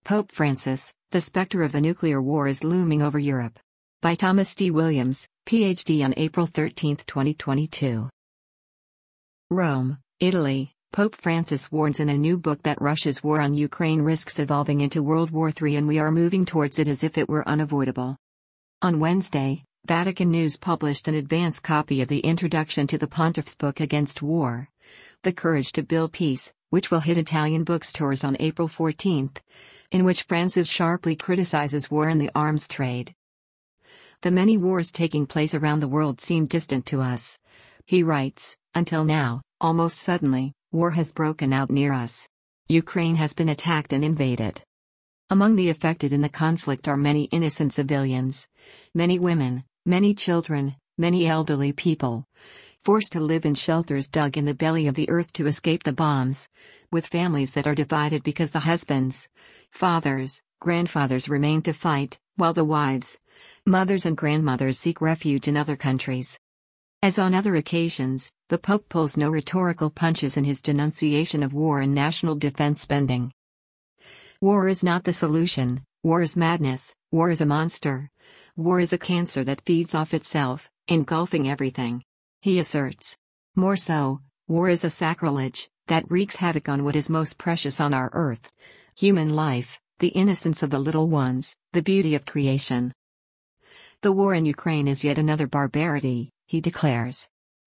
Pope Francis, the specter of a nuclear war is looming over Europe. By Thomas D. Williams, Ph.D. on April 13, 2022. Rome, Italy. Pope Francis warns in a new book that Russia's war on Ukraine risks evolving into World War III and we are moving towards it as if it were unavoidable. On Wednesday, Vatican News published an advance copy of the introduction to the Pontiff's book Against War, The Courage to Build Peace, which will hit Italian bookstores on April 14, in which Francis sharply criticizes war and the arms trade. The many wars taking place around the world seem distant to us, he writes, until now, almost suddenly, war has broken out near us. Ukraine has been attacked and invaded. Among the affected in the conflict are many innocent civilians, many women, many children, many elderly people, forced to live in shelters dug in the belly of the earth to escape the bombs, with families that are divided because the husbands, fathers, grandfathers remain to fight, while the wives, mothers and grandmothers seek refuge in other countries. As on other occasions, the Pope pulls no rhetorical punches in his denunciation of war and national defense spending. War is not the solution, war is madness, war is a monster. War is a cancer that feeds off itself, engulfing everything, he asserts. More so, war is a sacrilege that wreaks havoc on what is most precious on our earth: human life, the innocence of the little ones, the beauty of creation. The war in Ukraine is yet another barbarity, he declares.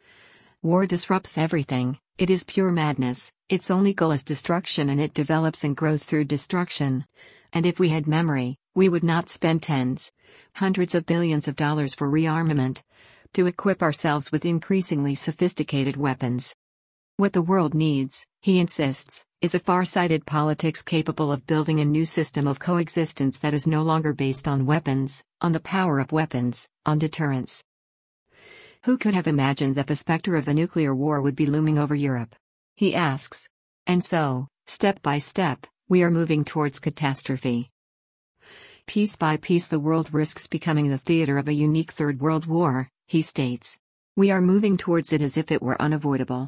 War disrupts everything, it is pure madness, its only goal is destruction and it develops and grows through destruction. And if we had memory, we would not spend tens, hundreds of billions of dollars for rearmament, to equip ourselves with increasingly sophisticated weapons. What the world needs, he insists, is a far-sighted politics capable of building a new system of coexistence that is no longer based on weapons, on the power of weapons, on deterrence. Who could have imagined that the specter of a nuclear war would be looming over Europe? He asks. And so, step by step, we are moving towards catastrophe. Piece by piece the world risks becoming the theater of a unique Third World War, he states. We are moving towards it as if it were unavoidable.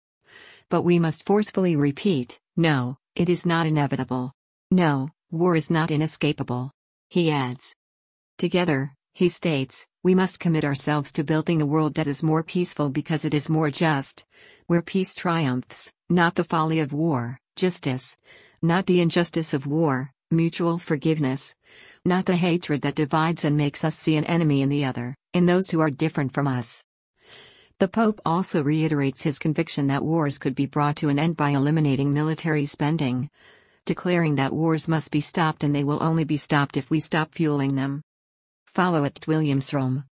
But we must forcefully repeat, no, it is not inevitable. No, war is not inescapable. He adds. Together, he states, we must commit ourselves to building a world that is more peaceful because it is more just, where peace triumphs, not the folly of war, justice, not the injustice of war, mutual forgiveness, not the hatred that divides and makes us see an enemy in the other, in those who are different from us. The Pope also reiterates his conviction that wars could be brought to an end by eliminating military spending, declaring that wars must be stopped and they will only be stopped if we stop fueling them. Follow @Williams Rome.